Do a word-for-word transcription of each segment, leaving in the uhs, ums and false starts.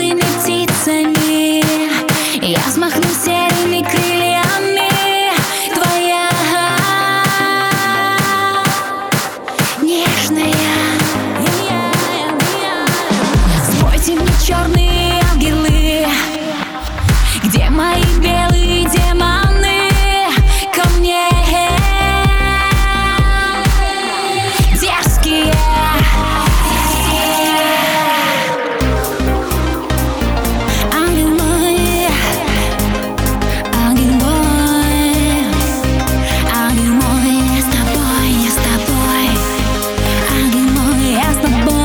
белыми птицами, я взмахну серыми крыльями. Твоя нежная. Спойте мне, черные ангелы, где мои белые демоны? Ко мне дерзкие. Ангел мой, ангел мой, ангел мой, я с тобой, я с тобой. Ангел мой, я с тобой.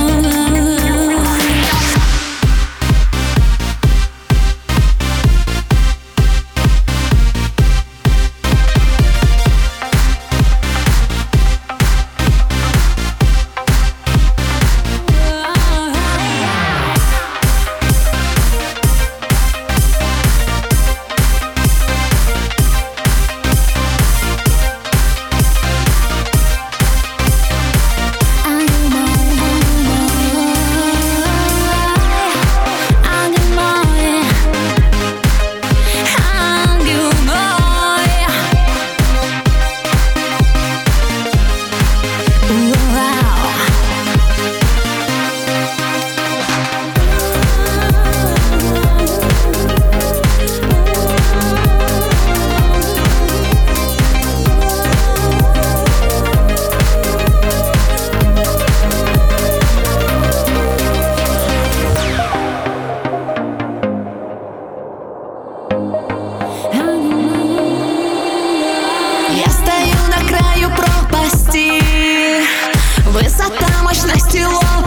Я стою на краю пропасти, высота мощности лоб.